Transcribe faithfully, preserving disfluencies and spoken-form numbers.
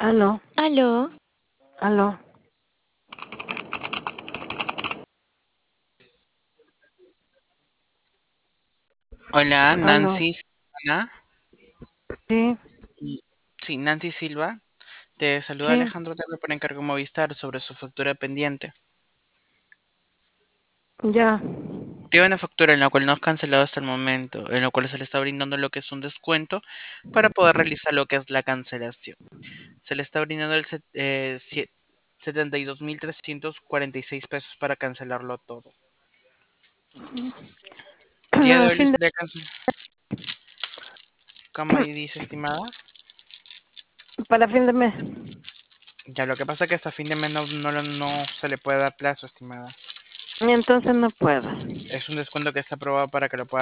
Aló, Aló, aló, Hola, aló. Nancy Silvana. Sí, Y- Sí, Nancy Silva. Te saluda sí, Alejandro Tapia por encargo Movistar sobre su factura pendiente. ya. Tiene una factura en la cual no has cancelado hasta el momento, en la cual se le está brindando lo que es un descuento para poder realizar lo que es la cancelación. Se le está brindando el set- eh, sie- setenta y dos mil trescientos cuarenta y seis pesos para cancelarlo todo. Día de A hoy le fin de, estaría cancelando. ¿Cómo ahí dice, estimada? para fin de mes. Ya, lo que pasa es que hasta fin de mes no, no, lo- no se le puede dar plazo, estimada. Entonces no puedo. Es un descuento que está aprobado para que lo pueda